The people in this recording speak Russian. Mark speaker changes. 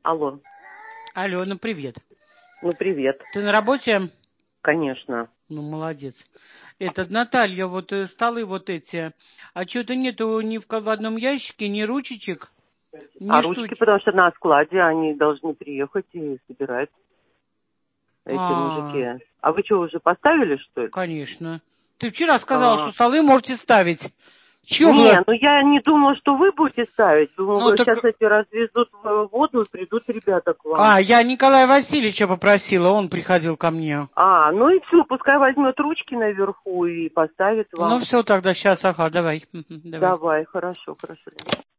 Speaker 1: Алло.
Speaker 2: Алло, ну привет.
Speaker 1: Ну, привет.
Speaker 2: Ты на работе?
Speaker 1: Конечно.
Speaker 2: Ну, молодец. Наталья, столы вот эти. А что-то нету в одном ящике, ни ручечек, ни
Speaker 1: А ручки,
Speaker 2: штучек.
Speaker 1: потому что на складе они должны приехать и собирать эти
Speaker 2: А,
Speaker 1: мужики. А вы что, уже поставили, что ли?
Speaker 2: конечно. Ты вчера сказал,
Speaker 1: А,
Speaker 2: что столы можете ставить. Чего
Speaker 1: не,
Speaker 2: было?
Speaker 1: ну я не думала, что вы будете ставить.
Speaker 2: Ну,
Speaker 1: Думаю,
Speaker 2: так...
Speaker 1: сейчас эти развезут воду, придут ребята к вам.
Speaker 2: Я Николая Васильевича попросила, он приходил ко мне.
Speaker 1: Ну и все, пускай возьмет ручки наверху и поставит
Speaker 2: Ну,
Speaker 1: вам.
Speaker 2: все, тогда сейчас, ага, давай. Давай.
Speaker 1: Давай, хорошо, хорошо.